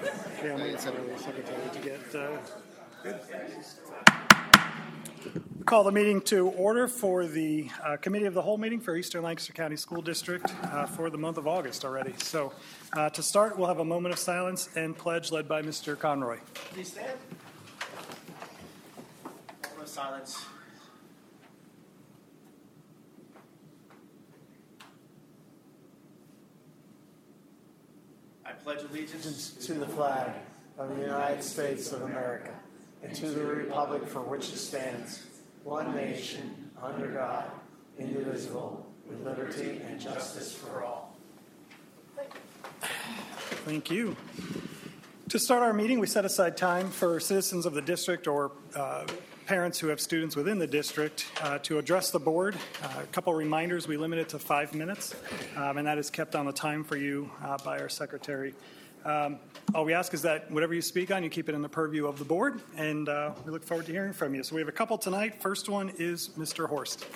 Yeah, I'm waiting for the secretary to get good. Call the meeting to order for the Committee of the Whole meeting for Eastern Lancaster County School District for the month of August already. So to start, we'll have a moment of silence and pledge led by Mr. Conroy. Please stand. Moment of silence. I pledge allegiance To the flag of the United States of America and to the republic for which it stands, one nation, under God, indivisible, with liberty and justice for all. Thank you. To start our meeting, we set aside time for citizens of the district or parents who have students within the district to address the board. A couple reminders, we limit it to 5 minutes, and that is kept on the time for you by our secretary. All we ask is that whatever you speak on, you keep it in the purview of the board, and we look forward to hearing from you. So we have a couple tonight. First one is Mr. Horst.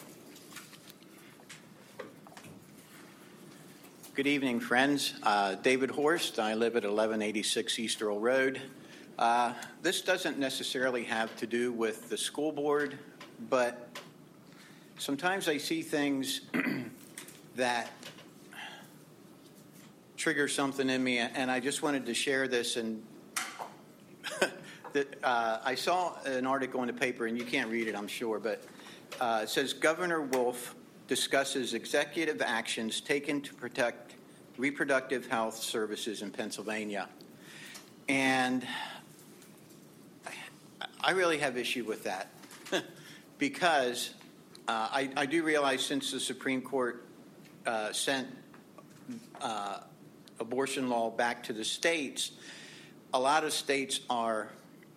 Good evening, friends. David Horst. I live at 1186 East Earl Road. This doesn't necessarily have to do with the school board, but sometimes I see things that trigger something in me, and I just wanted to share this. And I saw an article in the paper, and you can't read it, I'm sure, but it says Governor Wolf discusses executive actions taken to protect reproductive health services in Pennsylvania. And I really have issue with that because I do realize since the Supreme Court sent abortion law back to the states, a lot of states are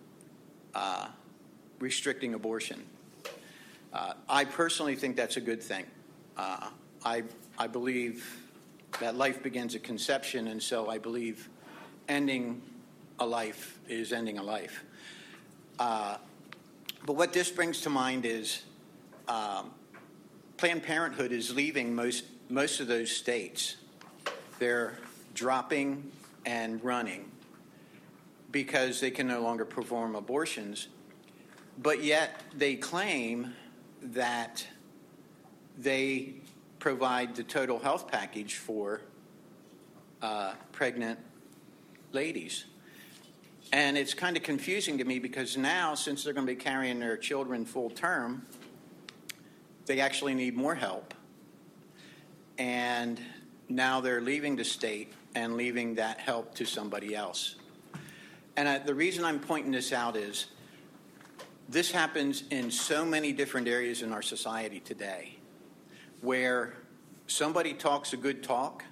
restricting abortion. I personally think that's a good thing. I believe that life begins at conception, and so I believe ending a life is ending a life. But what this brings to mind is Planned Parenthood is leaving most of those states. They're dropping and running because they can no longer perform abortions, but yet they claim that they provide the total health package for pregnant ladies. And it's kind of confusing to me because now, since they're going to be carrying their children full term, they actually need more help. And now they're leaving the state and leaving that help to somebody else. And the reason I'm pointing this out is this happens in so many different areas in our society today, where somebody talks a good talk,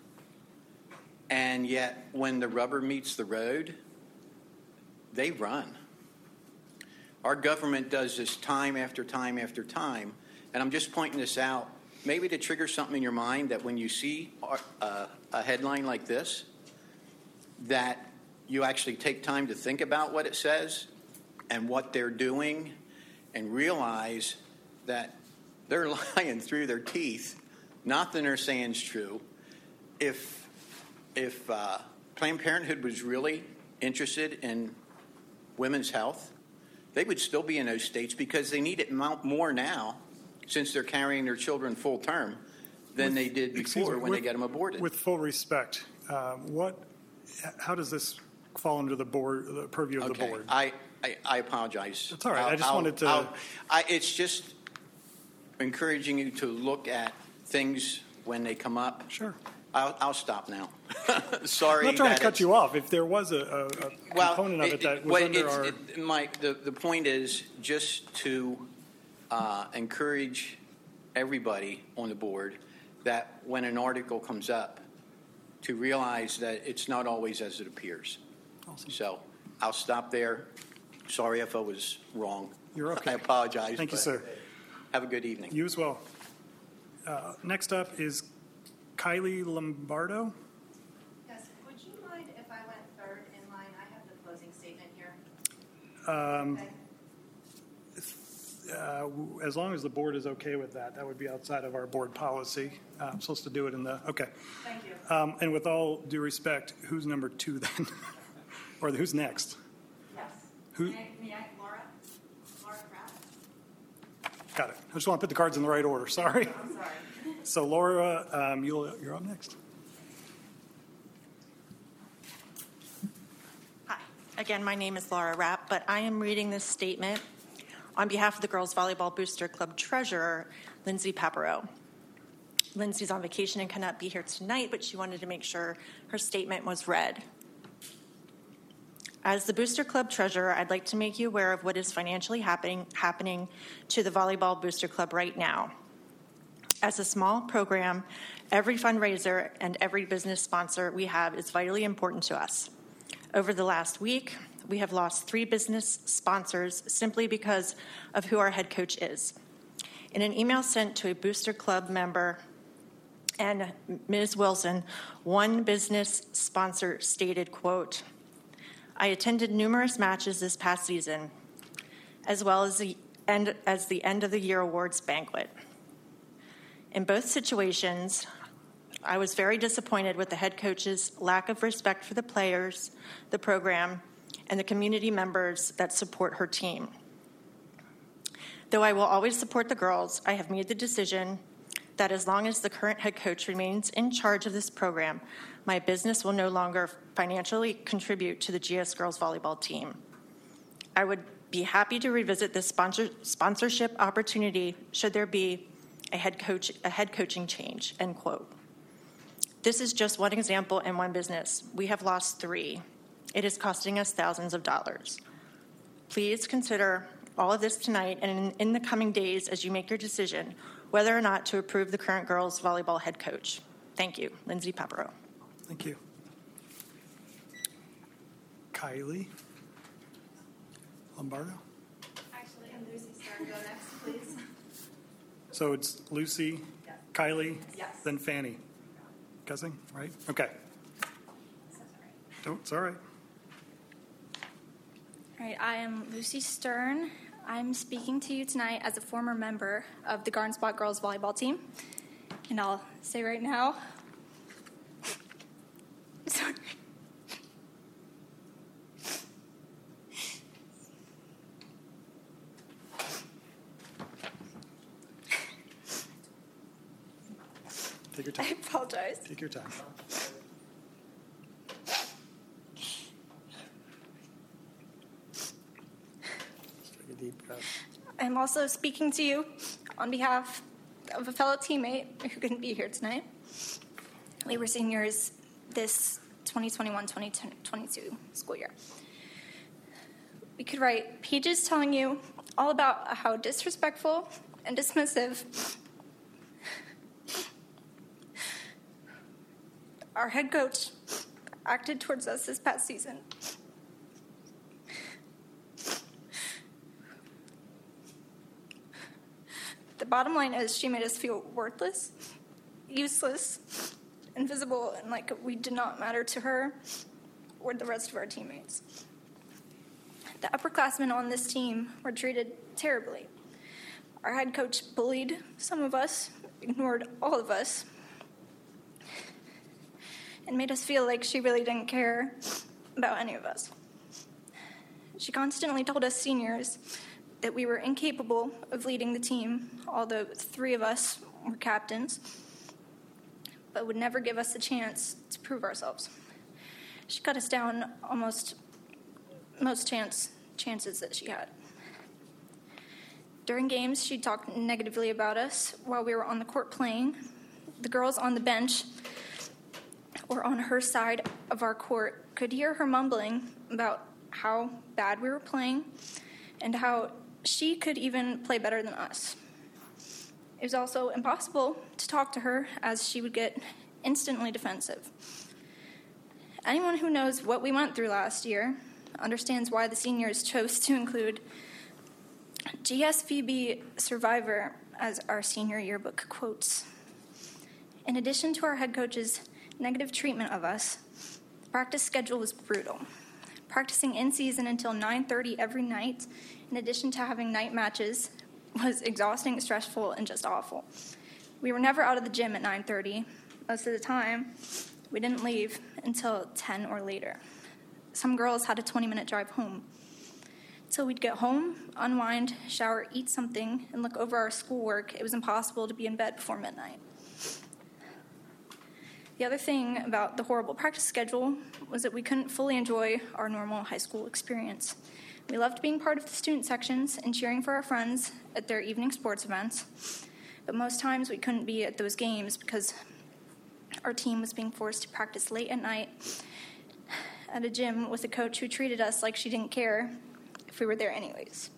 and yet when the rubber meets the road, they run. Our government does this time after time after time, and I'm just pointing this out maybe to trigger something in your mind that when you see a headline like this, that you actually take time to think about what it says and what they're doing and realize that they're lying through their teeth. Nothing they're saying is true. If Planned Parenthood was really interested in women's health, they would still be in those states because they need it more now since they're carrying their children full term than they did before when they get them aborted. With full respect, how does this fall under the purview of the board? I apologize. That's all right. I just wanted to... it's just encouraging you to look at things when they come up. Sure. I'll stop now. Sorry. I'm not trying to cut you off. If there was a component of it that was under our... Mike, the point is just to encourage everybody on the board that when an article comes up, to realize that it's not always as it appears. Awesome. So I'll stop there. Sorry if I was wrong. You're okay. I apologize. Thank you, sir. Have a good evening. You as well. Next up is Kylie Lombardo. Yes. Would you mind if I went third in line? I have the closing statement here. Okay. As long as the board is okay with that, that would be outside of our board policy. I'm supposed to do it in the, okay. Thank you. And with all due respect, who's number two then? Or who's next? Yes. Who? May I, Laura Pratt? Got it. I just want to put the cards in the right order. Sorry. I'm sorry. So Laura, you're up next. Hi. Again, my name is Laura Rapp, but I am reading this statement on behalf of the Girls Volleyball Booster Club Treasurer, Lindsay Paparo. Lindsay's on vacation and cannot be here tonight, but she wanted to make sure her statement was read. As the Booster Club Treasurer, I'd like to make you aware of what is financially happening to the Volleyball Booster Club right now. As a small program, every fundraiser and every business sponsor we have is vitally important to us. Over the last week, we have lost 3 business sponsors simply because of who our head coach is. In an email sent to a Booster Club member and Ms. Wilson, one business sponsor stated, quote, "I attended numerous matches this past season, as well as the end of the year awards banquet. In both situations, I was very disappointed with the head coach's lack of respect for the players, the program, and the community members that support her team. Though I will always support the girls, I have made the decision that as long as the current head coach remains in charge of this program, my business will no longer financially contribute to the GS Girls Volleyball team. I would be happy to revisit this sponsorship opportunity should there be a head coaching change," end quote. This is just one example in one business. We have lost 3. It is costing us thousands of dollars. Please consider all of this tonight and in the coming days as you make your decision whether or not to approve the current girls volleyball head coach. Thank you. Lindsay Paparo. Thank you. Kylie Lombardo. Actually, and Lucy Stern, go next, please. So it's Lucy, Yes. Kylie, Yes. then Fanny. Guessing, right? Okay. It's all right. All right, I am Lucy Stern. I'm speaking to you tonight as a former member of the Garden Spot Girls Volleyball team. And I'll say right now, sorry. Take your I time. apologize. Take your time. Just take a deep breath. I'm also speaking to you on behalf of a fellow teammate who couldn't be here tonight. We were seniors this 2021-2022 school year. We could write pages telling you all about how disrespectful and dismissive our head coach acted towards us this past season. The bottom line is she made us feel worthless, useless, invisible, and like we did not matter to her or the rest of our teammates. The upperclassmen on this team were treated terribly. Our head coach bullied some of us, ignored all of us, and made us feel like she really didn't care about any of us. She constantly told us seniors that we were incapable of leading the team, although 3 of us were captains, but would never give us a chance to prove ourselves. She cut us down almost most chances that she had. During games, she talked negatively about us while we were on the court playing. The girls on the bench or on her side of our court could hear her mumbling about how bad we were playing and how she could even play better than us. It was also impossible to talk to her as she would get instantly defensive. Anyone who knows what we went through last year understands why the seniors chose to include GSVB Survivor as our senior yearbook quotes. In addition to our head coach's negative treatment of us, the practice schedule was brutal. Practicing in season until 9:30 every night, in addition to having night matches, was exhausting, stressful, and just awful. We were never out of the gym at 9:30. Most of the time, we didn't leave until 10 or later. some girls had a 20-minute drive home. So we'd get home, unwind, shower, eat something, and look over our schoolwork. It was impossible to be in bed before midnight. The other thing about the horrible practice schedule was that we couldn't fully enjoy our normal high school experience. We loved being part of the student sections and cheering for our friends at their evening sports events, but most times we couldn't be at those games because our team was being forced to practice late at night at a gym with a coach who treated us like she didn't care if we were there anyways.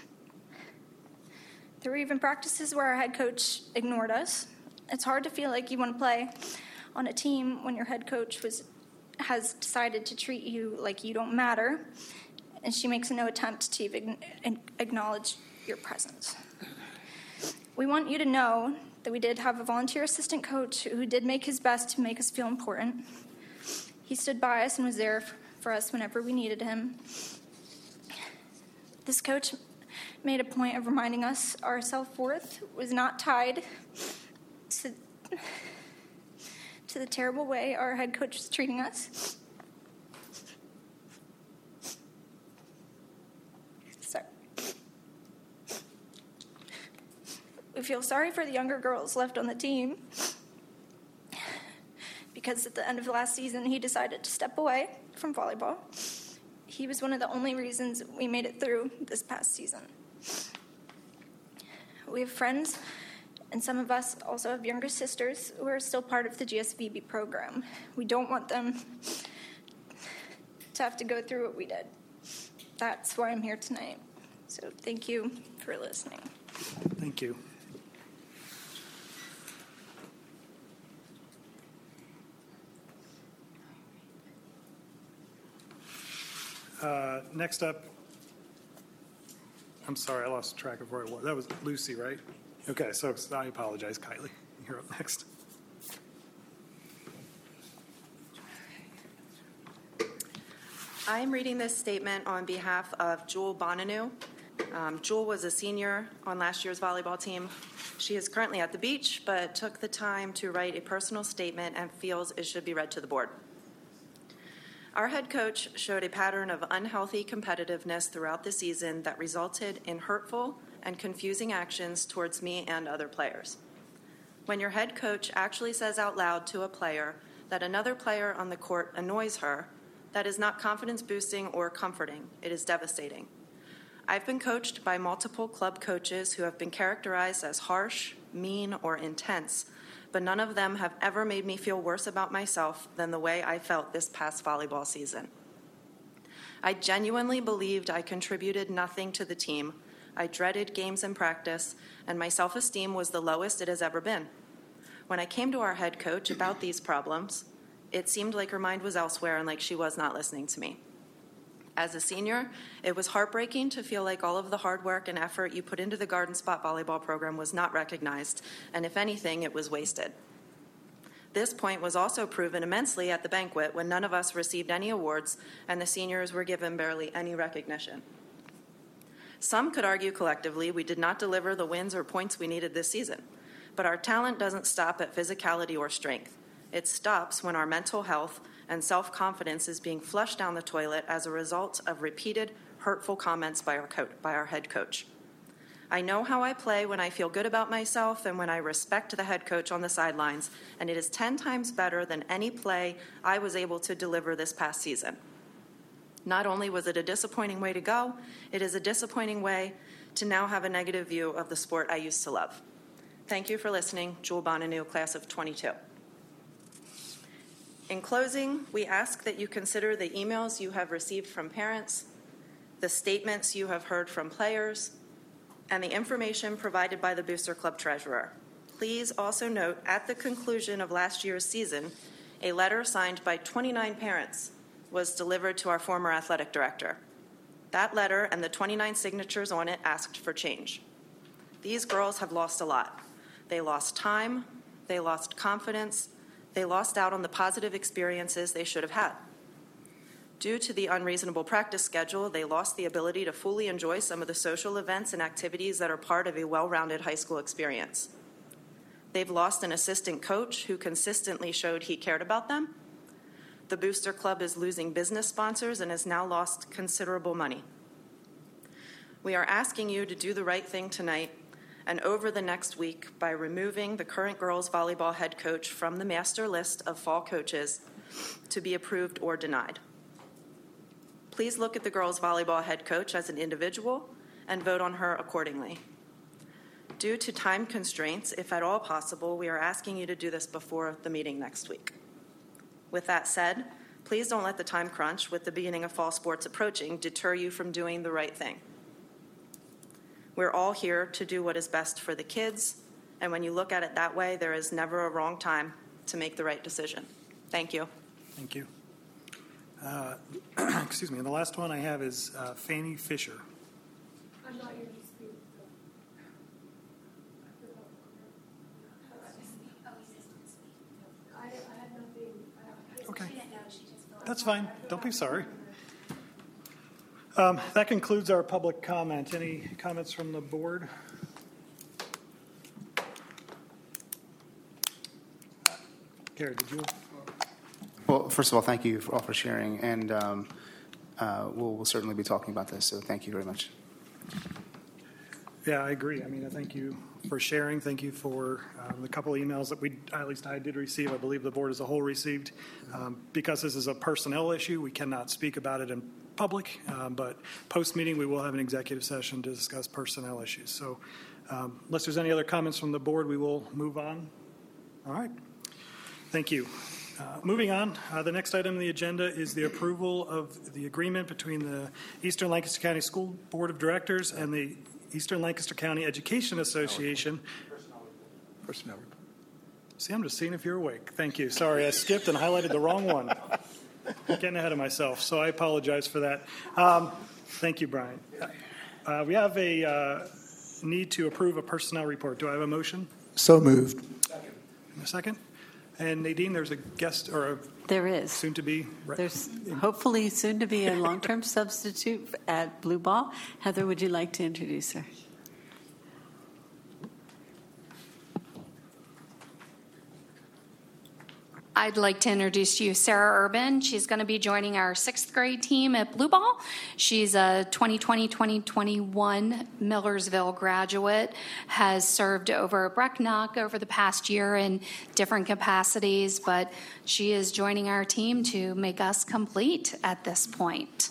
There were even practices where our head coach ignored us. It's hard to feel like you want to play on a team when your head coach has decided to treat you like you don't matter, and she makes no attempt to even acknowledge your presence. We want you to know that we did have a volunteer assistant coach who did make his best to make us feel important. He stood by us and was there for us whenever we needed him. This coach made a point of reminding us our self-worth was not tied to the terrible way our head coach was treating us. Sorry. We feel sorry for the younger girls left on the team because at the end of last season, he decided to step away from volleyball. He was one of the only reasons we made it through this past season. We have friends, and some of us also have younger sisters who are still part of the GSVB program. We don't want them to have to go through what we did. That's why I'm here tonight. So thank you for listening. Thank you. Next up, I'm sorry, I lost track of where it was. That was Lucy, right? Okay, so I apologize, Kylie. You're up next. I'm reading this statement on behalf of Jewel Bonanu. Jewel was a senior on last year's volleyball team. She is currently at the beach, but took the time to write a personal statement and feels it should be read to the board. Our head coach showed a pattern of unhealthy competitiveness throughout the season that resulted in hurtful and confusing actions towards me and other players. When your head coach actually says out loud to a player that another player on the court annoys her, that is not confidence boosting or comforting. It is devastating. I've been coached by multiple club coaches who have been characterized as harsh, mean, or intense, but none of them have ever made me feel worse about myself than the way I felt this past volleyball season. I genuinely believed I contributed nothing to the team. I dreaded games and practice, and my self-esteem was the lowest it has ever been. When I came to our head coach about these problems, it seemed like her mind was elsewhere and like she was not listening to me. As a senior, it was heartbreaking to feel like all of the hard work and effort you put into the Garden Spot volleyball program was not recognized, and if anything, it was wasted. This point was also proven immensely at the banquet when none of us received any awards and the seniors were given barely any recognition. Some could argue collectively we did not deliver the wins or points we needed this season, but our talent doesn't stop at physicality or strength. It stops when our mental health and self-confidence is being flushed down the toilet as a result of repeated hurtful comments by our head coach. I know how I play when I feel good about myself and when I respect the head coach on the sidelines, and it is 10 times better than any play I was able to deliver this past season. Not only was it a disappointing way to go, it is a disappointing way to now have a negative view of the sport I used to love. Thank you for listening. Jewel Bonanu, class of 22. In closing, we ask that you consider the emails you have received from parents, the statements you have heard from players, and the information provided by the Booster Club treasurer. Please also note at the conclusion of last year's season, a letter signed by 29 parents was delivered to our former athletic director. That letter and the 29 signatures on it asked for change. These girls have lost a lot. They lost time, they lost confidence, they lost out on the positive experiences they should have had. Due to the unreasonable practice schedule, they lost the ability to fully enjoy some of the social events and activities that are part of a well-rounded high school experience. They've lost an assistant coach who consistently showed he cared about them. the Booster Club is losing business sponsors and has now lost considerable money. We are asking you to do the right thing tonight and over the next week by removing the current girls volleyball head coach from the master list of fall coaches to be approved or denied. Please look at the girls volleyball head coach as an individual and vote on her accordingly. Due to time constraints, if at all possible, we are asking you to do this before the meeting next week. With that said, please don't let the time crunch with the beginning of fall sports approaching deter you from doing the right thing. We're all here to do what is best for the kids, and when you look at it that way, there is never a wrong time to make the right decision. Thank you. Thank you. Excuse me. And the last one I have is Fanny Fisher. I'm not here to speak. I had nothing. Okay. That's fine. Don't be sorry. That concludes our public comment. Any comments from the board? Gary, did you? Well, first of all, thank you all for sharing, and we'll certainly be talking about this, so thank you very much. Yeah, I agree. I mean, thank you for sharing. Thank you for the couple of emails that at least I did receive. I believe the board as a whole received. Because this is a personnel issue, we cannot speak about it in public, but post-meeting we will have an executive session to discuss personnel issues. So unless there's any other comments from the board, we will move on. All right. Thank you. Moving on, the next item on the agenda is the approval of the agreement between the Eastern Lancaster County School Board of Directors and the Eastern Lancaster County Education Association. Personnel report. See, I'm just seeing if you're awake. Thank you. Sorry, I skipped and highlighted the wrong one. Getting ahead of myself, so I apologize for that. Thank you, Brian. We have a need to approve a personnel report. Do I have a motion? So moved. In a second. And Nadine, there's a guest or a there is soon to be. There's hopefully soon to be a long-term substitute at Blue Ball. Heather, would you like to introduce her? I'd like to introduce to you Sarah Urban. She's going to be joining our 6th grade team at Blue Ball. She's a 2020-2021 Millersville graduate, has served over at Brecknock over the past year in different capacities, but she is joining our team to make us complete at this point.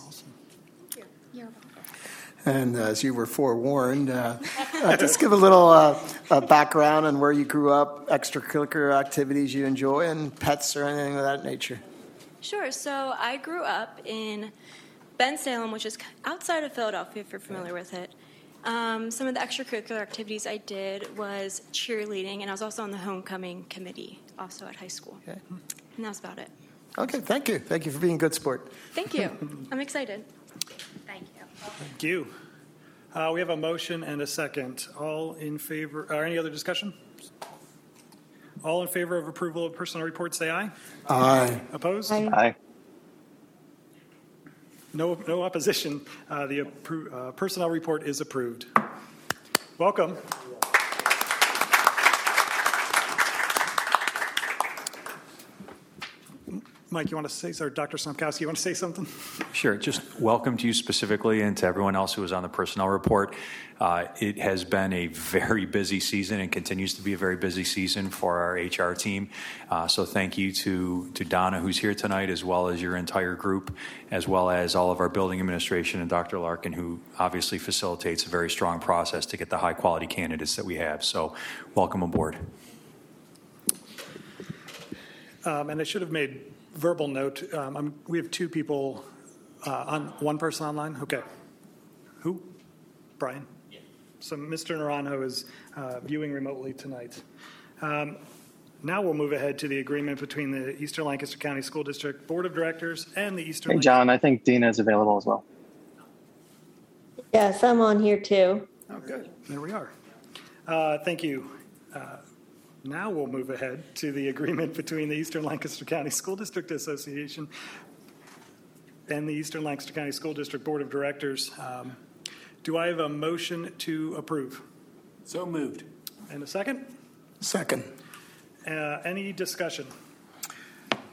And as you were forewarned, just give a little background on where you grew up, extracurricular activities you enjoy, and pets or anything of that nature. Sure. So I grew up in Bensalem, which is outside of Philadelphia, if you're familiar with it. Some of the extracurricular activities I did was cheerleading, and I was also on the homecoming committee, also at high school. Okay. And that's about it. Okay, thank you. Thank you for being a good sport. Thank you. I'm excited. Thank you. Thank you. We have a motion and a second. All in favor, or any other discussion? All in favor of approval of personnel report, say aye. Aye. Opposed? Aye. No opposition. The personnel report is approved. Welcome. Mike, you want to say, or Dr. Snopkowski, you want to say something? Sure. Just welcome to you specifically and to everyone else who was on the personnel report. It has been a very busy season and continues to be a very busy season for our HR team. So thank you to Donna, who's here tonight, as well as your entire group, as well as all of our building administration and Dr. Larkin, who obviously facilitates a very strong process to get the high quality candidates that we have. So welcome aboard. And I should have made verbal note. We have two people one person online. Okay. Who? Brian? Yeah. So Mr. Naranjo is viewing remotely tonight. Now we'll move ahead to the agreement between the Eastern Lancaster County School District Board of Directors and the Eastern. Hey, John, I think Dina is available as well. Yes, I'm on here too. Oh, good. There we are. Thank you. Now we'll move ahead to the agreement between the Eastern Lancaster County School District Association and the Eastern Lancaster County School District Board of Directors. Do I have a motion to approve? So moved. And a second? Second. Any discussion?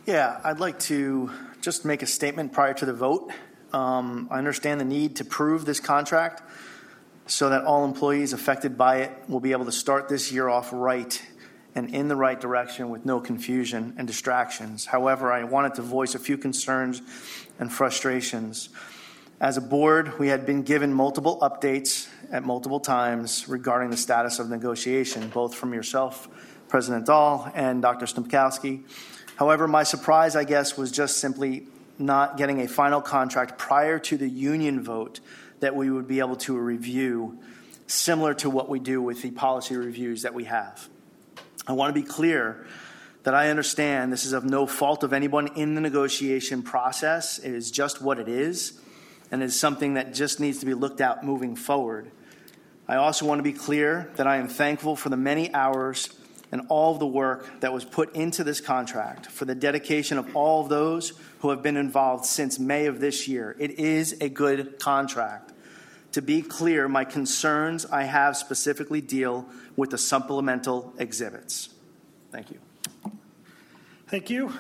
Yeah, I'd like to just make a statement prior to the vote. I understand the need to prove this contract so that all employees affected by it will be able to start this year off right and in the right direction with no confusion and distractions. However, I wanted to voice a few concerns and frustrations. As a board, we had been given multiple updates at multiple times regarding the status of negotiation, both from yourself, President Dahl, and Dr. Stempkowski. However, my surprise, I guess, was just simply not getting a final contract prior to the union vote that we would be able to review, similar to what we do with the policy reviews that we have. I want to be clear that I understand this is of no fault of anyone in the negotiation process. It is just what it is, and it is something that just needs to be looked at moving forward. I also want to be clear that I am thankful for the many hours and all of the work that was put into this contract, for the dedication of all of those who have been involved since May of this year. It is a good contract. To be clear, my concerns I have specifically deal with the supplemental exhibits. Thank you. Thank you.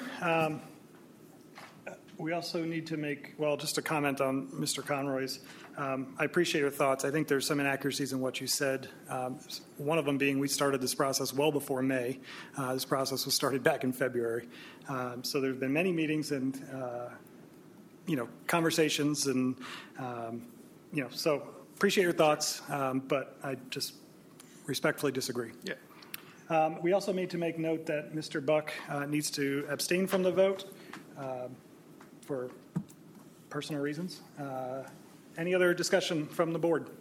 We also need to make, well, just a comment on Mr. Conroy's. I appreciate your thoughts. I think there's some inaccuracies in what you said. One of them being we started this process well before May. This process was started back in February. So there have been many meetings and, conversations and, so appreciate your thoughts, but I just respectfully disagree. Yeah. We also need to make note that Mr. Buck needs to abstain from the vote for personal reasons. Any other discussion from the board?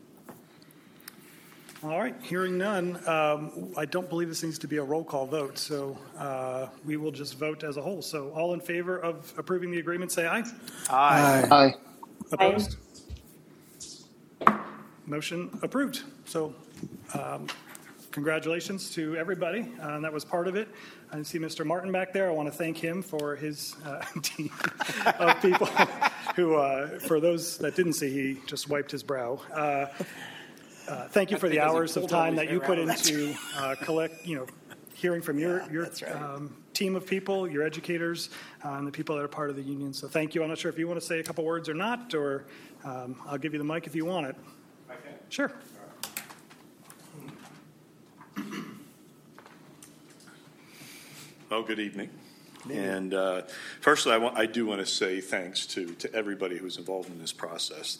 All right, hearing none, I don't believe this needs to be a roll call vote, so we will just vote as a whole. So all in favor of approving the agreement, say aye. Aye. Aye. Opposed? Motion approved. So congratulations to everybody. That was part of it. I see Mr. Martin back there. I want to thank him for his team of people who, for those that didn't see, he just wiped his brow. Thank you for the hours of time that you put into hearing from your team of people, your educators, and the people that are part of the union. So thank you. I'm not sure if you want to say a couple words or not, or I'll give you the mic if you want it. Okay. Sure. Well, good evening. And firstly, I do want to say thanks to everybody who was involved in this process.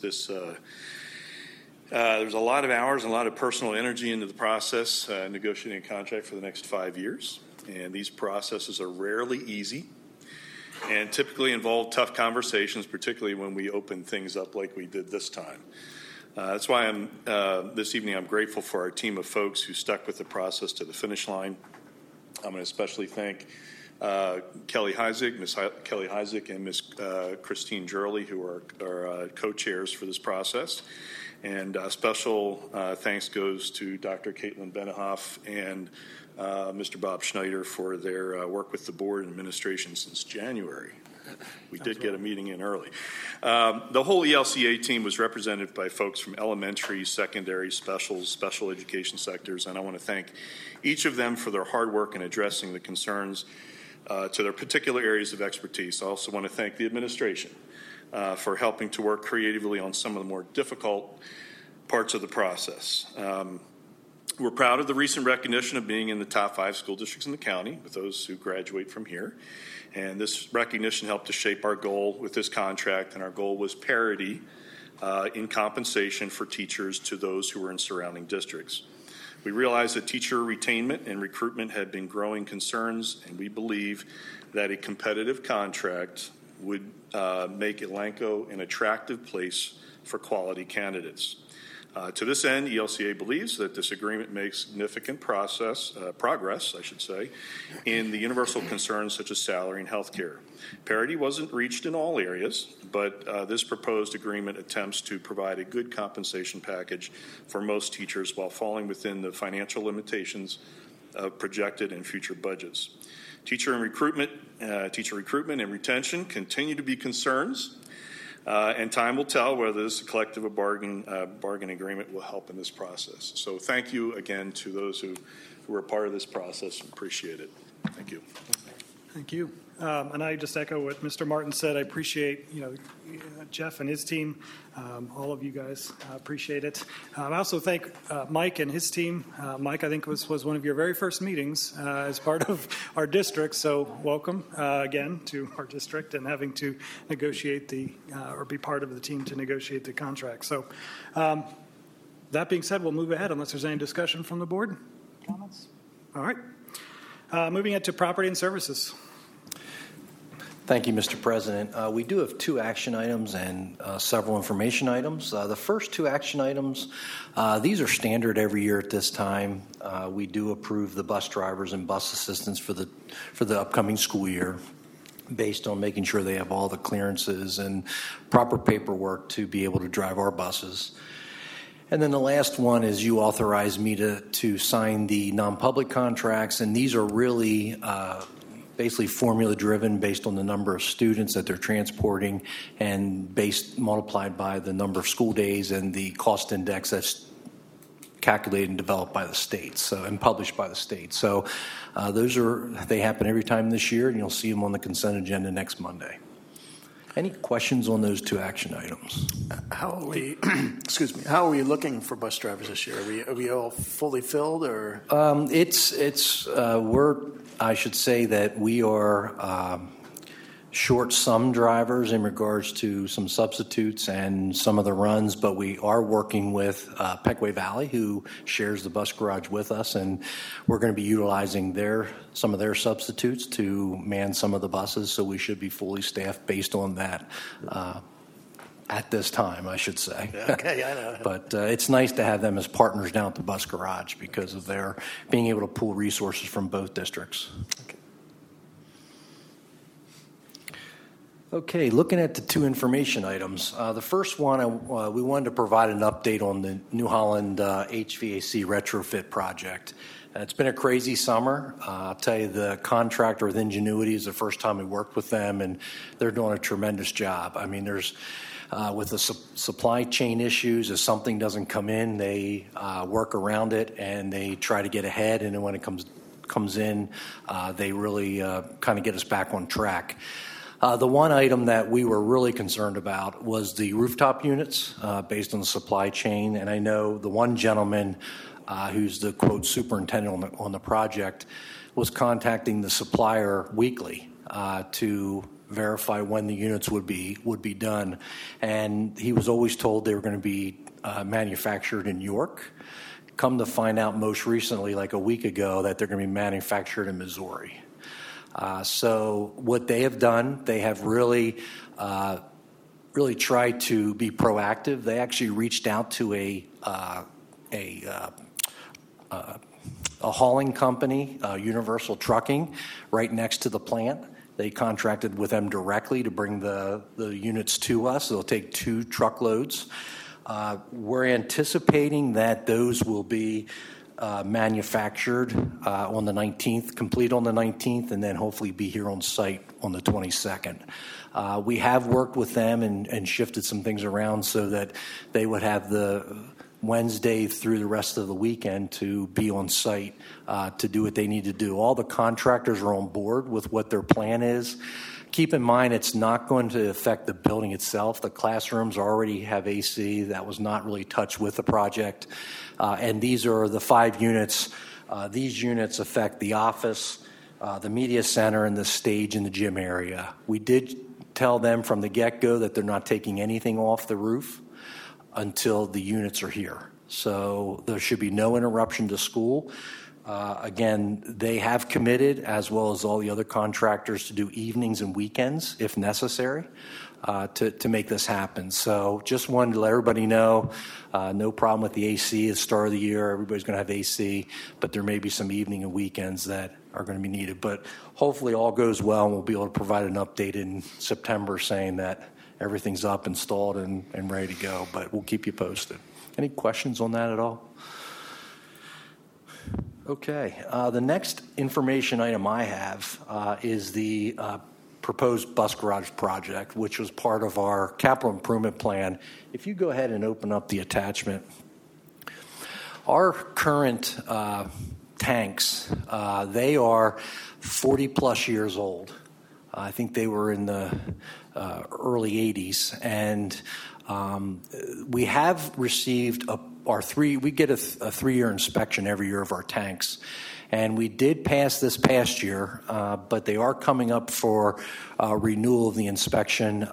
There's a lot of hours and a lot of personal energy into the process, negotiating a contract for the next 5 years. And these processes are rarely easy and typically involve tough conversations, particularly when we open things up like we did this time. That's why this evening I'm grateful for our team of folks who stuck with the process to the finish line. I'm going to especially thank Kelly Heisig, Ms. Kelly Heisig, and Ms. Christine Jurley, who are co-chairs for this process. And special thanks goes to Dr. Caitlin Benehoff and Mr. Bob Schneider for their work with the board and administration since January. We did get a meeting in early. The whole ELCA team was represented by folks from elementary, secondary, special education sectors, and I want to thank each of them for their hard work in addressing the concerns to their particular areas of expertise. I also want to thank the administration for helping to work creatively on some of the more difficult parts of the process. We're proud of the recent recognition of being in the top 5 school districts in the county with those who graduate from here. And this recognition helped to shape our goal with this contract, and our goal was parity in compensation for teachers to those who were in surrounding districts. We realized that teacher retainment and recruitment had been growing concerns, and we believe that a competitive contract would make Elanco an attractive place for quality candidates. To this end, ELCA believes that this agreement makes significant progress, in the universal concerns such as salary and health care. Parity wasn't reached in all areas, but this proposed agreement attempts to provide a good compensation package for most teachers while falling within the financial limitations of projected and future budgets. Teacher recruitment and retention continue to be concerns. And time will tell whether this collective bargain agreement will help in this process. So thank you again to those who were part of this process. Appreciate it. Thank you. Thank you. And I just echo what Mr. Martin said. I appreciate, Jeff and his team, all of you guys. Appreciate it. I also thank Mike and his team. Mike, I think was one of your very first meetings as part of our district. So welcome again to our district and having to negotiate or be part of the team to negotiate the contract. So that being said, we'll move ahead unless there's any discussion from the board. Comments? All right. Moving it to property and services. Thank you, Mr. President. We do have 2 action items and several information items. The first 2 action items, these are standard every year at this time. We do approve the bus drivers and bus assistants for the upcoming school year based on making sure they have all the clearances and proper paperwork to be able to drive our buses. And then the last one is you authorized me to sign the non-public contracts, and these are really basically formula driven based on the number of students that they're transporting and multiplied by the number of school days and the cost index that's calculated and developed by the state and published by the state. So they happen every time this year, and you'll see them on the consent agenda next Monday. Any questions on those 2 action items? How are we? Excuse me. How are we looking for bus drivers this year? Are we all fully filled, or? I should say that we are short some drivers in regards to some substitutes and some of the runs, but we are working with Peckway Valley, who shares the bus garage with us, and we're going to be utilizing some of their substitutes to man some of the buses, so we should be fully staffed based on that at this time, I should say. Okay, I know. But it's nice to have them as partners down at the bus garage because of their being able to pool resources from both districts. Okay, looking at the 2 information items. The first one, we wanted to provide an update on the New Holland HVAC retrofit project. It's been a crazy summer. I'll tell you, the contractor with Ingenuity is the first time we worked with them, and they're doing a tremendous job. I mean, there's with the supply chain issues, if something doesn't come in, they work around it and they try to get ahead, and then when it comes in, they really kind of get us back on track. The one item that we were really concerned about was the rooftop units based on the supply chain. And I know the one gentleman who's the, quote, superintendent on the project was contacting the supplier weekly to verify when the units would be done. And he was always told they were going to be manufactured in York. Come to find out most recently, like a week ago, that they're going to be manufactured in Missouri. So what they have done, they have really tried to be proactive. They actually reached out to a hauling company, Universal Trucking, right next to the plant. They contracted with them directly to bring the units to us. It'll take 2 truckloads. We're anticipating that those will be manufactured on the 19th, complete on the 19th, and then hopefully be here on site on the 22nd. We have worked with them and shifted some things around so that they would have the Wednesday through the rest of the weekend to be on site to do what they need to do. All the contractors are on board with what their plan is. Keep in mind, it's not going to affect the building itself. The classrooms already have AC. That was not really touched with the project. And these are the 5 units. These units affect the office, the media center, and the stage in the gym area. We did tell them from the get-go that they're not taking anything off the roof until the units are here. So there should be no interruption to school. Again, they have committed, as well as all the other contractors, to do evenings and weekends if necessary to make this happen. So just wanted to let everybody know, no problem with the AC at the start of the year. Everybody's going to have AC, but there may be some evening and weekends that are going to be needed. But hopefully all goes well, and we'll be able to provide an update in September saying that everything's up, installed, and ready to go. But we'll keep you posted. Any questions on that at all? Okay. The next information item I have is the proposed bus garage project, which was part of our capital improvement plan. If you go ahead and open up the attachment, our current tanks, they are 40 plus years old. I think they were in the early 80s. And we have received we get a 3-year inspection every year of our tanks. And we did pass this past year, but they are coming up for renewal of the inspection.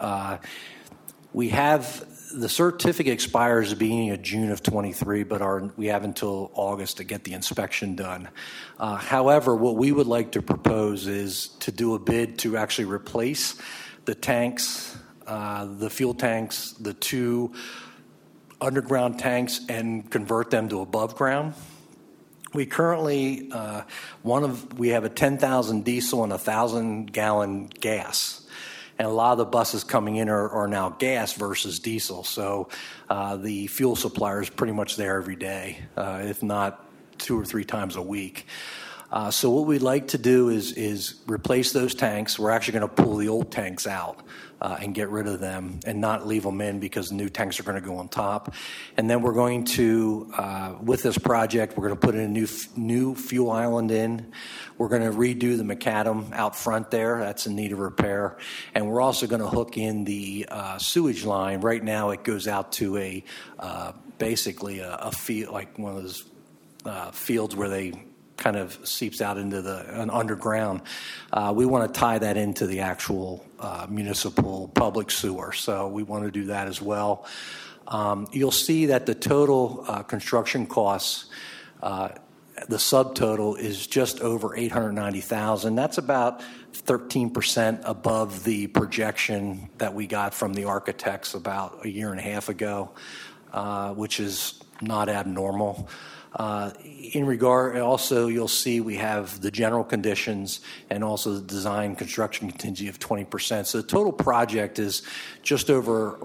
We have the certificate expires at the beginning of June of 23, but we have until August to get the inspection done. However, what we would like to propose is to do a bid to actually replace the tanks, the fuel tanks, the 2 underground tanks, and convert them to above ground. We currently we have a 10,000 diesel and a 1,000-gallon gas. And a lot of the buses coming in are now gas versus diesel. So the fuel supplier is pretty much there every day, if not 2 or 3 times a week. So what we'd like to do is replace those tanks. We're actually going to pull the old tanks out and get rid of them and not leave them in because the new tanks are going to go on top. And then we're going to, with this project, we're going to put in a new fuel island in. We're going to redo the macadam out front there. That's in need of repair. And we're also going to hook in the sewage line. Right now it goes out to basically a field, like one of those fields where they kind of seeps out into an underground. We want to tie that into the actual municipal public sewer. So we want to do that as well. You'll see that the total construction costs, the subtotal is just over $890,000. That's about 13% above the projection that we got from the architects about a year and a half ago, which is not abnormal. In regard, also you'll see we have the general conditions and also the design construction contingency of 20%. So the total project is just over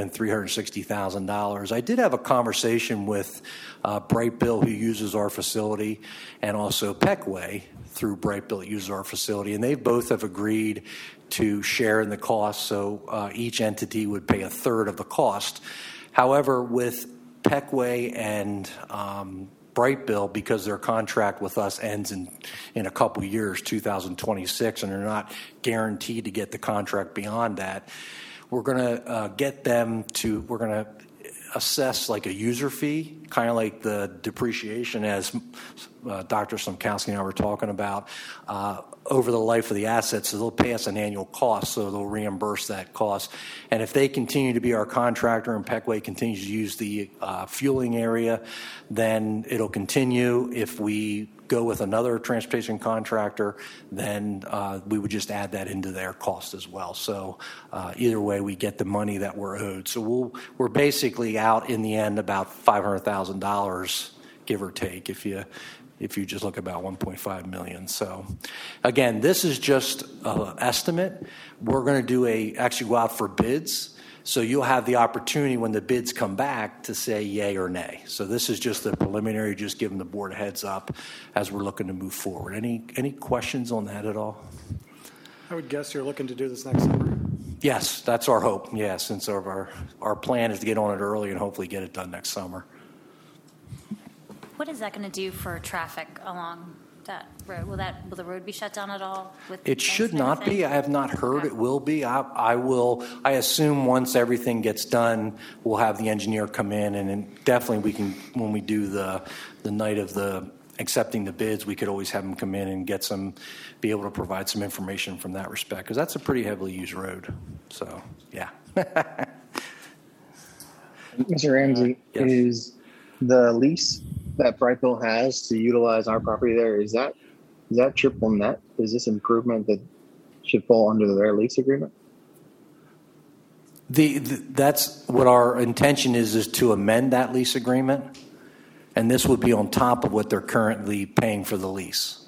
$1,360,000. I did have a conversation with Brightbill, who uses our facility, and also Peckway through Brightbill uses our facility, and they both have agreed to share in the cost. So each entity would pay a third of the cost. However, with Peckway and Brightbill, because their contract with us ends in a couple years, 2026, and they're not guaranteed to get the contract beyond that, we're going to we're going to assess like a user fee, kind of like the depreciation as Dr. Slomkowski and I were talking about, over the life of the assets. So they'll pay us an annual cost, so they'll reimburse that cost. And if they continue to be our contractor and Peckway continues to use the fueling area, then it'll continue. If we go with another transportation contractor, then we would just add that into their cost as well. So either way, we get the money that we're owed. So we're basically out in the end about $500,000, give or take, if you just look about 1.5 million. So again, this is just an estimate. We're going to actually go out for bids. So you'll have the opportunity when the bids come back to say yay or nay. So this is just the preliminary, just giving the board a heads up as we're looking to move forward. Any questions on that at all? I would guess you're looking to do this next summer. Yes, that's our hope. Yeah, since our plan is to get on it early and hopefully get it done next summer. What is that going to do for traffic along that road? Will the road be shut down at all? It should not be. I have not heard it will be. I assume once everything gets done, we'll have the engineer come in, and then definitely we can, when we do the night of the accepting the bids, we could always have them come in and be able to provide some information from that respect, because that's a pretty heavily used road. So, yeah. Mr. Ramsey, yes. Is the lease that Brightbill has to utilize our property there, is that triple net? Is this improvement that should fall under their lease agreement? That's what our intention is to amend that lease agreement, and this would be on top of what they're currently paying for the lease.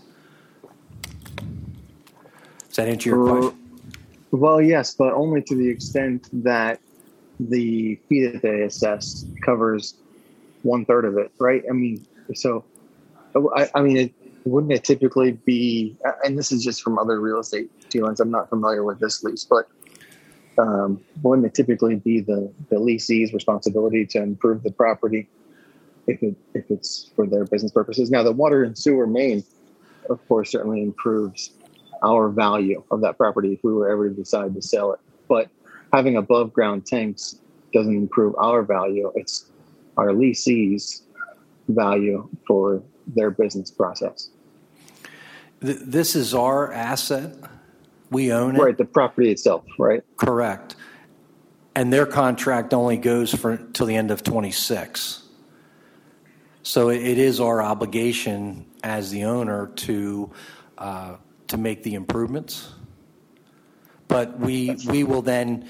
Does that answer your question? Well, yes, but only to the extent that the fee that they assess covers 1/3 of it, right? I mean, so, wouldn't it typically be, and this is just from other real estate dealings, I'm not familiar with this lease, but wouldn't it typically be the lessee's responsibility to improve the property if it's for their business purposes? Now, the water and sewer main, of course, certainly improves our value of that property if we were ever to decide to sell it. But having above ground tanks doesn't improve our value. It's our lessees' value for their business process. This is our asset. We own it. Right, the property itself, right? Correct. And their contract only goes till the end of 26. So it is our obligation as the owner to make the improvements. But we will then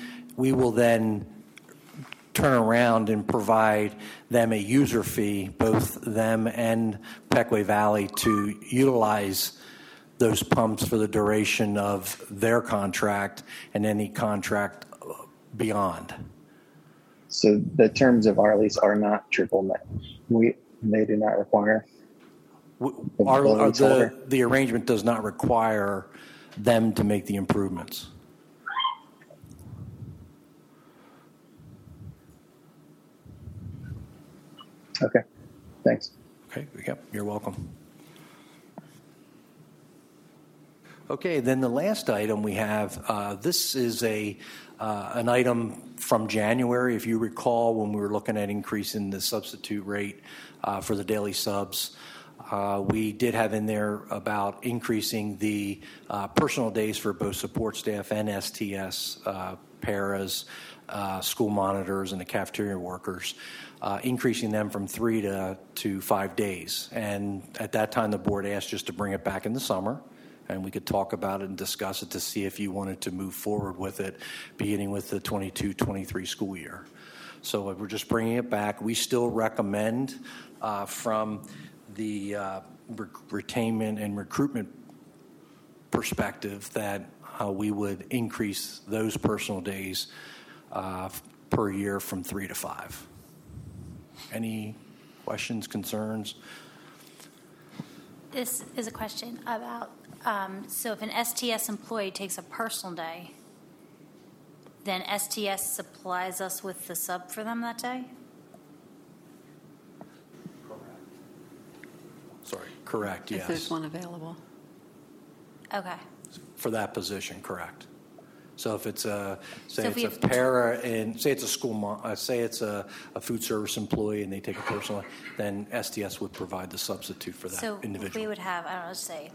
turn around and provide them a user fee, both them and Pequea Valley, to utilize those pumps for the duration of their contract and any contract beyond. So the terms of our lease are not triple net. They do not require. The arrangement does not require them to make the improvements. Okay, thanks. Okay, yep, you're welcome. Okay, then the last item we have, this is an item from January. If you recall, when we were looking at increasing the substitute rate for the daily subs, we did have in there about increasing the personal days for both support staff and STS, paras, school monitors, and the cafeteria workers, increasing them from 3 to 5 days. And at that time, the board asked just to bring it back in the summer, and we could talk about it and discuss it to see if you wanted to move forward with it, beginning with the 22-23 school year. So we're just bringing it back. We still recommend from the retainment and recruitment perspective that we would increase those personal days per year from 3 to 5. Any questions, concerns? This is a question about, so if an STS employee takes a personal day, then STS supplies us with the sub for them that day? Correct, yes. If there's one available. Okay. For that position, correct. So if it's a, say So it's a para and say it's a school, say it's a food service employee and they take a personal, then STS would provide the substitute for that So individual. we would have, I don't know, say,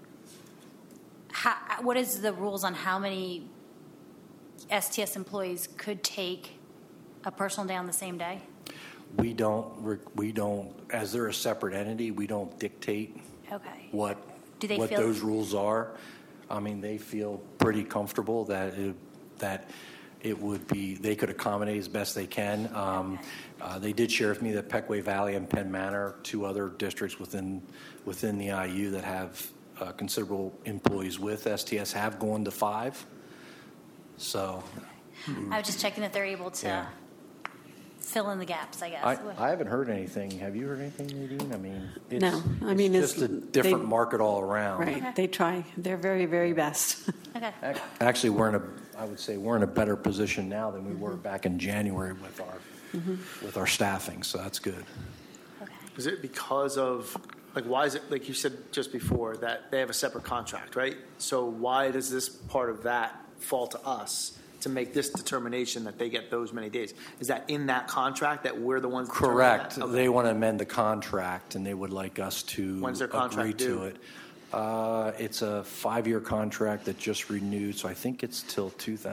what is the rules on how many STS employees could take a personal day on the same day? We don't, as they're a separate entity, we don't dictate Okay. what Do they what feel- those rules are. I mean, they feel pretty comfortable that it would be, they could accommodate as best they can. They did share with me that Pequea Valley and Penn Manor, 2 other districts within the IU that have considerable employees with STS, have gone to 5. So I was just checking that they're able to Yeah. fill in the gaps, I guess. I haven't heard anything. Have you heard anything, Nadine? I mean, No, I mean, it's just a different market all around. Right, Okay. they try their very, very best. Okay. Actually, I would say we're in a better position now than we were back in January with our staffing, so that's good. Is it because of, like, why is it, like you said just before, that they have a separate contract, right? So why does this part of that fall to us to make this determination that they get those many days? Is that in that contract that we're the ones determining Correct. that? Okay. They want to amend the contract, and they would like us to When's their agree contract to due? it. It's a 5-year contract that just renewed, so I think it's till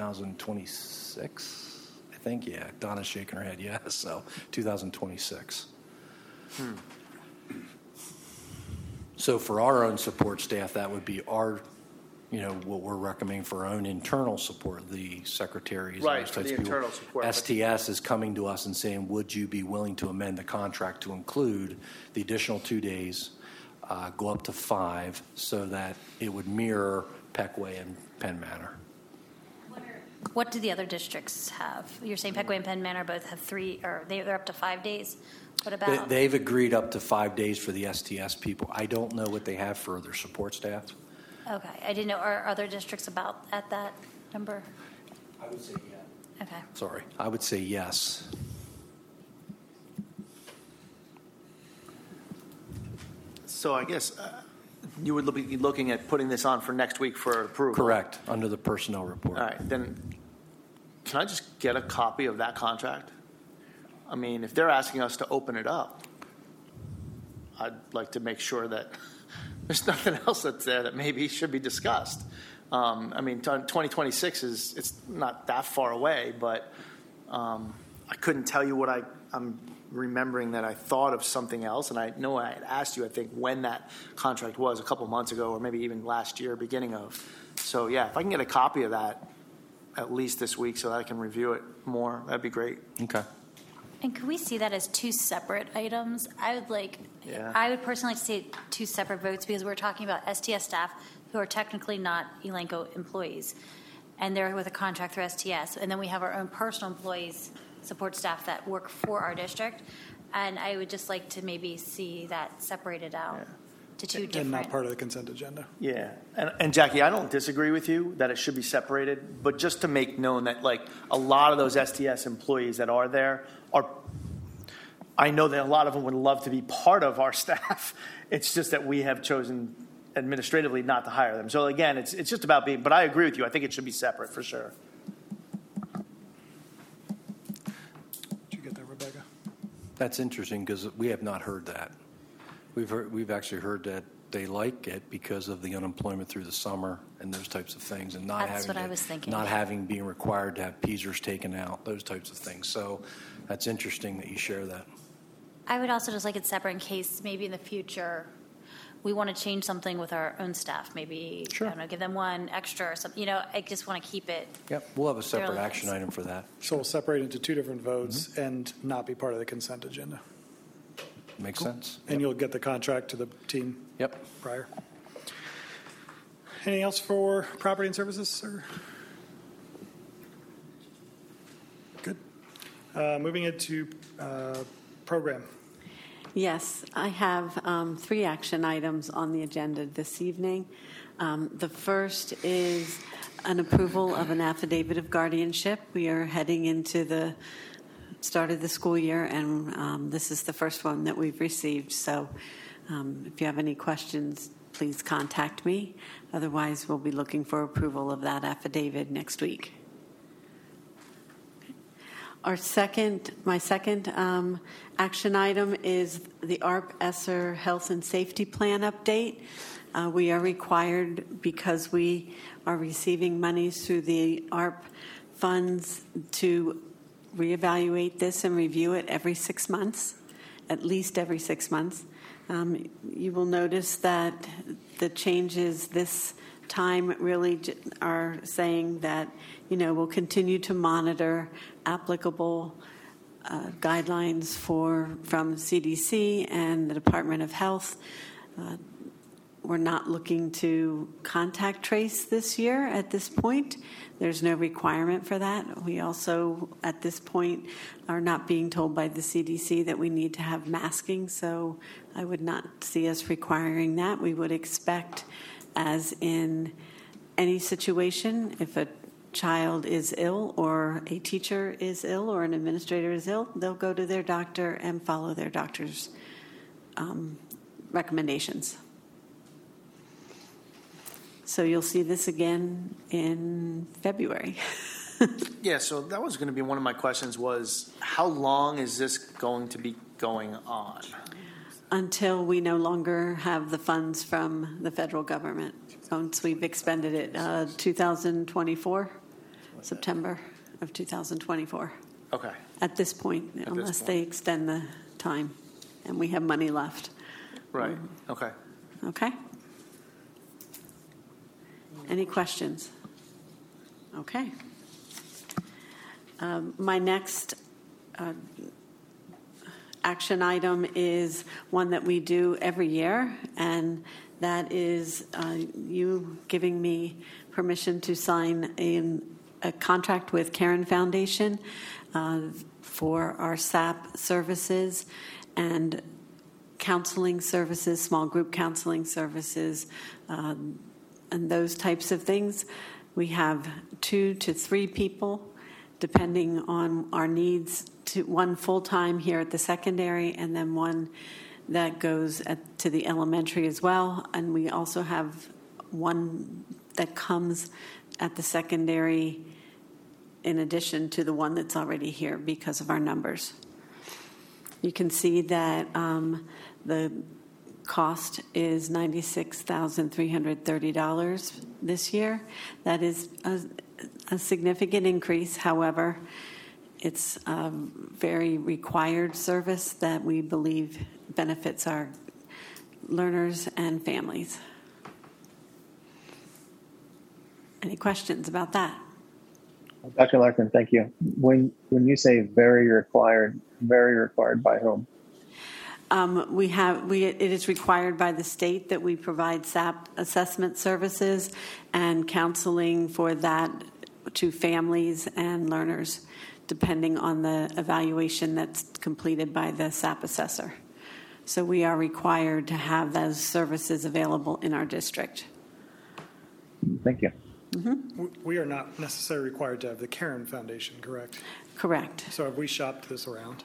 2026. I think, yeah. Donna's shaking her head, yes. So 2026. So for our own support staff, that would be our, what we're recommending for our own internal support, the secretaries. Right, and those for types the of people. internal support. STS is coming to us and saying, would you be willing to amend the contract to include the additional 2 days, go up to 5, so that it would mirror Pequea and Penn Manor? What do the other districts have? You're saying Pequea and Penn Manor both have 3, or they're up to 5 days? What about? They've agreed up to 5 days for the STS people. I don't know what they have for their support staff. Okay, I didn't know, are other districts about at that number? I would say yeah. Okay. Sorry, I would say yes. So I guess You would be looking at putting this on for next week for approval? Correct, under the personnel report. All right, then can I just get a copy of that contract? I mean, if they're asking us to open it up, I'd like to make sure that there's nothing else that's there that maybe should be discussed. I mean, 2026 it's not that far away, but I couldn't tell you what I'm remembering that I thought of something else, and I know I had asked you, I think, when that contract was a couple months ago, or maybe even last year, beginning of. So yeah, if I can get a copy of that at least this week so that I can review it more, that'd be great. Okay. And could we see that as two separate items? I Yeah. would personally like to see two separate votes because we're talking about STS staff who are technically not Elanco employees, and they're with a contract through STS. And then we have our own personal employees, support staff that work for our district. And I would just like to maybe see that separated out to two different. And not part of the consent agenda. Yeah, and Jackie, I don't disagree with you that it should be separated, but just to make known that like a lot of those STS employees that are there I know that a lot of them would love to be part of our staff. It's just that we have chosen administratively not to hire them. So again, it's just about being, but I agree with you. I think it should be separate for sure. Did you get that, Rebecca? That's interesting because we have not heard that. We've actually heard that they like it because of the unemployment through the summer and those types of things, and not That's having what I was thinking. not having being required to have PSERs taken out, those types of things. So that's interesting that you share that. I would also just like it separate in case maybe in the future we want to change something with our own staff. Maybe I don't know, give them one extra or something. You know, I just want to keep it. Yep, we'll have a separate fairly action item for that. So we'll separate into two different votes and not be part of the consent agenda. Makes sense. And you'll get the contract to the team prior. Anything else for property and services, sir? Good. Moving into program. Yes, I have 3 action items on the agenda this evening. The first is an approval of an affidavit of guardianship. We are heading into the start of the school year, and this is the first one that we've received. So if you have any questions, please contact me. Otherwise, we'll be looking for approval of that affidavit next week. My second action item is the ARP ESSER Health and Safety Plan update. We are required, because we are receiving monies through the ARP funds, to reevaluate this and review it every 6 months, at least every 6 months. You will notice that the changes this time really are saying that, we'll continue to monitor applicable guidelines from CDC and the Department of Health. We're not looking to contact trace this year at this point. There's no requirement for that. We also, at this point, are not being told by the CDC that we need to have masking, so I would not see us requiring that. We would expect, as in any situation, if a child is ill or a teacher is ill or an administrator is ill, they'll go to their doctor and follow their doctor's recommendations. So you'll see this again in February. Yeah, so that was going to be one of my questions was, how long is this going to be going on? Until we no longer have the funds from the federal government. Once we've expended it, 2024, September of 2024. Okay. At this point, unless they extend the time and we have money left. Right, okay. Okay. Any questions? Okay. My next action item is one that we do every year, and that is you giving me permission to sign a contract with Caron Foundation for our SAP services and counseling services, small group counseling services, and those types of things. We have 2 to 3 people, depending on our needs, one full-time here at the secondary and then one that goes to the elementary as well. And we also have one that comes at the secondary in addition to the one that's already here because of our numbers. You can see that the cost is $96,330 this year. That is a significant increase. However, it's a very required service that we believe benefits our learners and families. Any questions about that? Dr. Larkin, thank you. When you say very required by whom? It is required by the state that we provide SAP assessment services and counseling for that to families and learners, depending on the evaluation that's completed by the SAP assessor. So we are required to have those services available in our district. Thank you. Mm-hmm. We are not necessarily required to have the Karen Foundation, correct? Correct. So have we shopped this around?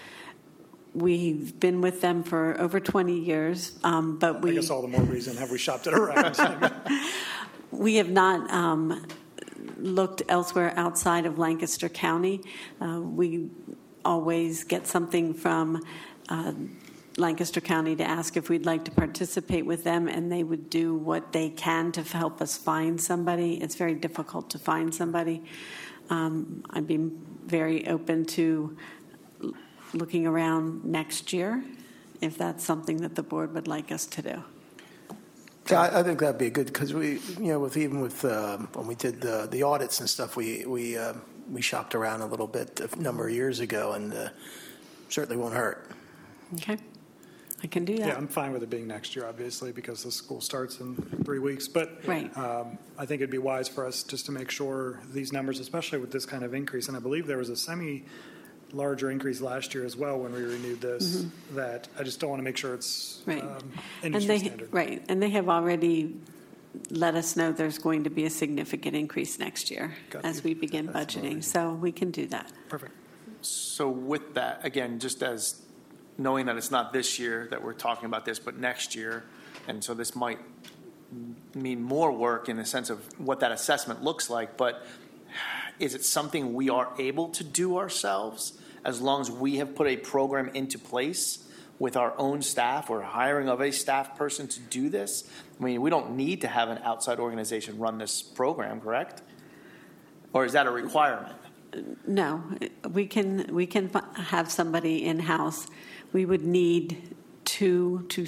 We've been with them for over 20 years, but I guess all the more reason have we shopped it around. We have not looked elsewhere outside of Lancaster County. We always get something from Lancaster County to ask if we'd like to participate with them, and they would do what they can to help us find somebody. It's very difficult to find somebody. I'd be very open to looking around next year if that's something that the board would like us to do. Yeah, I think that'd be good because we, when we did the audits and stuff, we shopped around a little bit a number of years ago, and certainly won't hurt. Okay, I can do that. Yeah, I'm fine with it being next year, obviously, because the school starts in 3 weeks. But right. I think it'd be wise for us just to make sure these numbers, especially with this kind of increase, and I believe there was a larger increase last year as well when we renewed this, that I just don't want to make sure it's right. industry standard. Right, and they have already let us know there's going to be a significant increase next year as we begin budgeting, so we can do that. Perfect. So with that, again, just as knowing that it's not this year that we're talking about this, but next year, and so this might mean more work in the sense of what that assessment looks like, but is it something we are able to do ourselves as long as we have put a program into place with our own staff or hiring of a staff person to do this? I mean, we don't need to have an outside organization run this program, correct? Or is that a requirement? No, we can have somebody in-house. We would need 2 to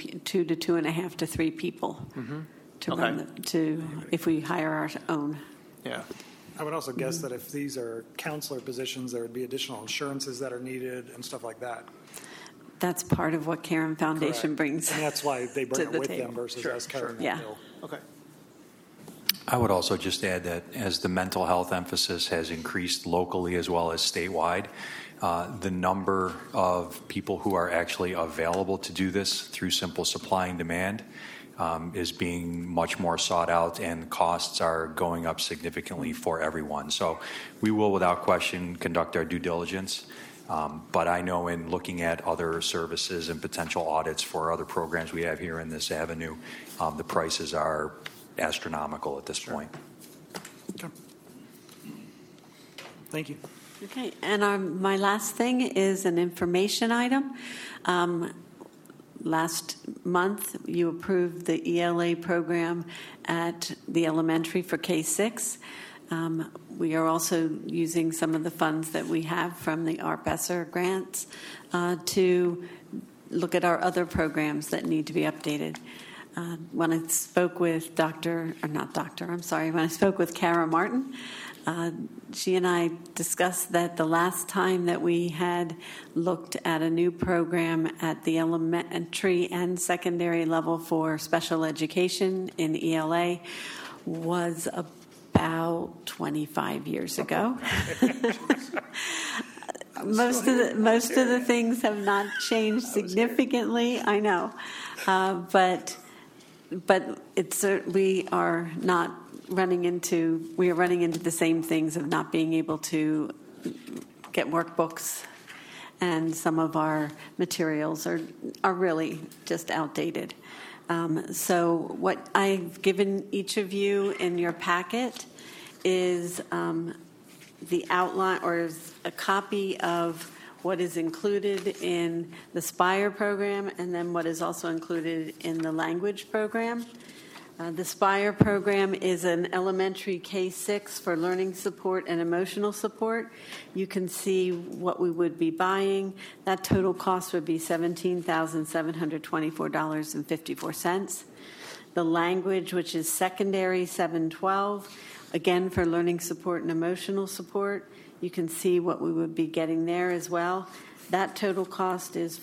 2.5 to 3 people to run if we hire our own. Yeah. I would also guess that if these are counselor positions, there would be additional insurances that are needed and stuff like that. That's part of what Karen Foundation brings. And that's why they bring it with table. them versus us carrying that bill. Okay. I would also just add that as the mental health emphasis has increased locally as well as statewide, the number of people who are actually available to do this through simple supply and demand is being much more sought out, and costs are going up significantly for everyone. So we will, without question, conduct our due diligence. But I know in looking at other services and potential audits for other programs we have here in this avenue, the prices are astronomical at this point. Okay. Thank you. Okay, and my last thing is an information item. Last month, you approved the ELA program at the elementary for K-6. We are also using some of the funds that we have from the ARP ESSER grants to look at our other programs that need to be updated. When I spoke with when I spoke with Kara Martin, she and I discussed that the last time that we had looked at a new program at the elementary and secondary level for special education in ELA was about 25 years ago. Most of the things have not changed significantly, I know, but we are running into the same things of not being able to get workbooks and some of our materials are really just outdated. So what I've given each of you in your packet is the outline, or is a copy of what is included in the SPIRE program, and then what is also included in the language program. The SPIRE program is an elementary K-6 for learning support and emotional support. You can see what we would be buying. That total cost would be $17,724.54. The language, which is secondary 712, again for learning support and emotional support, you can see what we would be getting there as well. That total cost is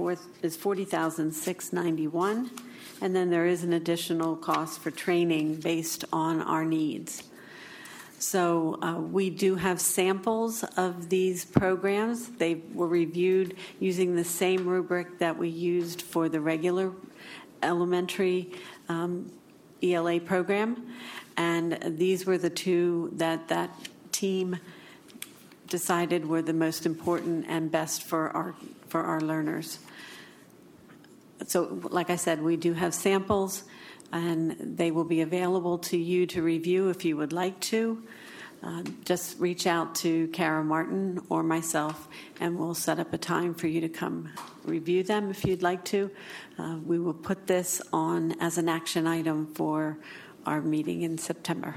$40,691. And then there is an additional cost for training based on our needs. So we do have samples of these programs. They were reviewed using the same rubric that we used for the regular elementary ELA program. And these were the two that team decided were the most important and best for our learners. So, like I said, we do have samples, and they will be available to you to review if you would like to. Just reach out to Kara Martin or myself, and we'll set up a time for you to come review them if you'd like to. We will put this on as an action item for our meeting in September.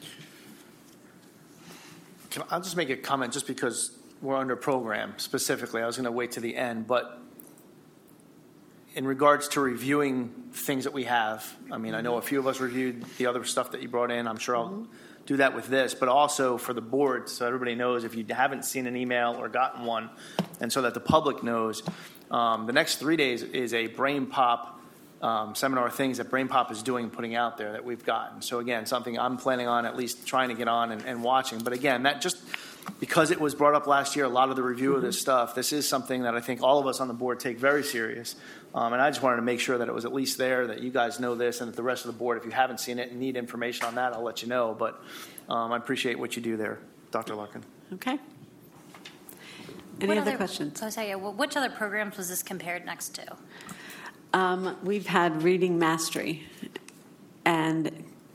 I'll just make a comment just because we're under program specifically. I was going to wait to the end, but in regards to reviewing things that we have, I mean, I know a few of us reviewed the other stuff that you brought in. I'm sure I'll do that with this, but also for the board, so everybody knows if you haven't seen an email or gotten one, and so that the public knows, the next 3 days is a Brain Pop seminar, things that Brain Pop is doing and putting out there that we've gotten. So again, something I'm planning on at least trying to get on and watching. But again, that just because it was brought up last year, a lot of the review of this stuff, this is something that I think all of us on the board take very serious. And I just wanted to make sure that it was at least there, that you guys know this, and that the rest of the board, if you haven't seen it and need information on that, I'll let you know. But I appreciate what you do there, Dr. Larkin. Okay. Any other questions? I was saying, which other programs was this compared next to? We've had Reading Mastery, and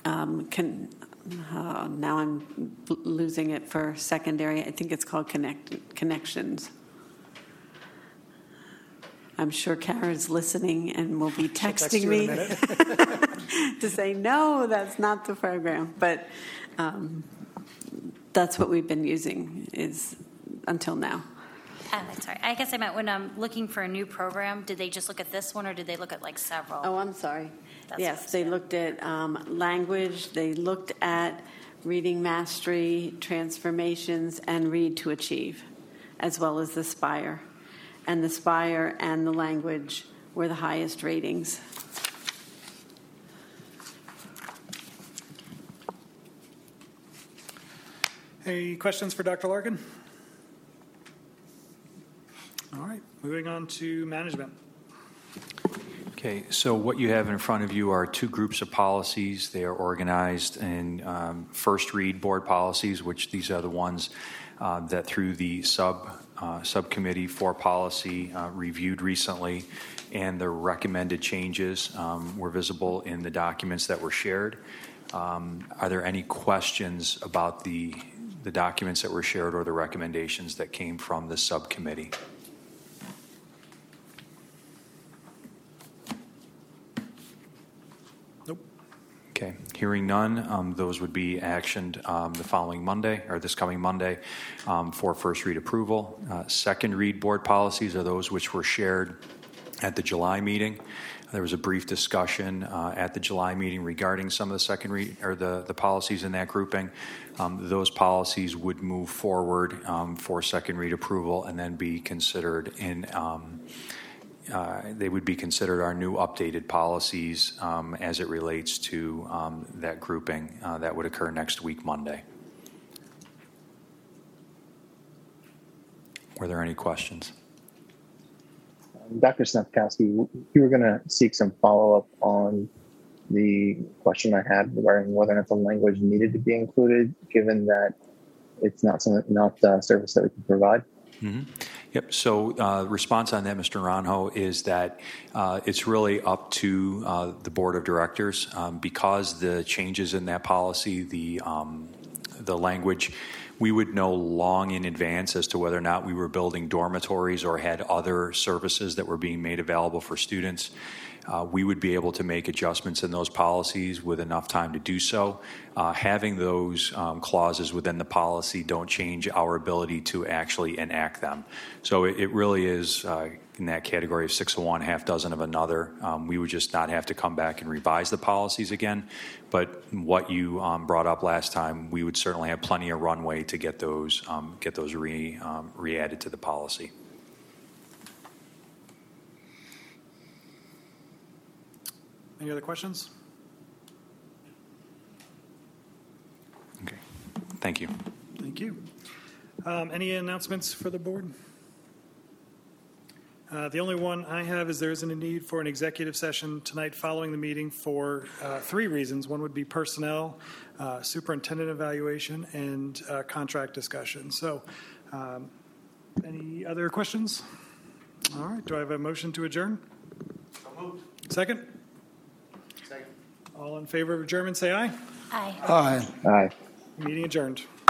now I'm losing it for secondary. I think it's called Connections. I'm sure Kara's listening and will be texting me to say, no, that's not the program. But that's what we've been using is until now. Sorry, I guess I meant when I'm looking for a new program, did they just look at this one or did they look at like several? Oh, I'm sorry. Yes, they looked at language, they looked at Reading Mastery, Transformations, and Read to Achieve, as well as the SPIRE. And the SPIRE and the language were the highest ratings. Any questions for Dr. Larkin? All right, moving on to management. Okay, so what you have in front of you are two groups of policies. They are organized in first read board policies, which these are the ones that through the subcommittee for policy reviewed recently, and the recommended changes were visible in the documents that were shared. Are there any questions about the documents that were shared or the recommendations that came from the subcommittee? Okay, hearing none, those would be actioned the following Monday, or this coming Monday, for first read approval. Second read board policies are those which were shared at the July meeting. There was a brief discussion at the July meeting regarding some of the second read, or the policies in that grouping. Those policies would move forward for second read approval and then be considered in they would be considered our new updated policies as it relates to that grouping that would occur next week, Monday. Were there any questions? Dr. Snapkowski, you were going to seek some follow-up on the question I had regarding whether or not the language needed to be included, given that it's not a service that we can provide. Mm-hmm. Yep. So response on that, Mr. Naranjo, is that it's really up to the board of directors because the changes in that policy, the language, we would know long in advance as to whether or not we were building dormitories or had other services that were being made available for students. We would be able to make adjustments in those policies with enough time to do so. Having those clauses within the policy don't change our ability to actually enact them. So it really is in that category of 6 of one, half dozen of another. We would just not have to come back and revise the policies again. But what you brought up last time, we would certainly have plenty of runway to get those re-added to the policy. Any other questions? Okay. Thank you. Thank you. Any announcements for the board? The only one I have is there isn't a need for an executive session tonight following the meeting for 3 reasons. One would be personnel, superintendent evaluation, and contract discussion. So any other questions? All right. Do I have a motion to adjourn? So moved. Second? Second. All in favor of adjournment, say aye. Aye. Aye. Aye. Meeting adjourned.